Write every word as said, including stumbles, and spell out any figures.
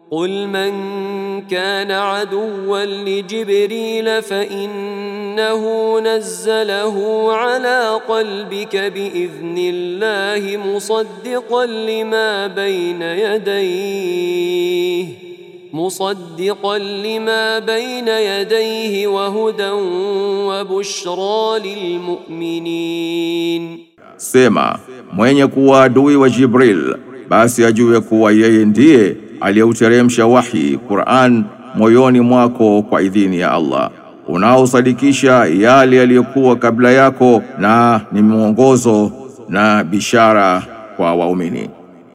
قل من كان عدوا لجبريل فإنه نزله على قلبك بإذن الله مصدقا لما بين يديه مصدقا لما بين يديه وهدى وبشرى للمؤمنين. Sema, mwenye kuwa adui wa Jibril, basi ajue kuwa yeye ndiye aliyeuteremsha wahi Qur'an moyoni mwako kwa idhini ya Allah, unaosadikisha yale yaliyokuwa kabla yako, na ni mwongozo na bishara kwa waumini.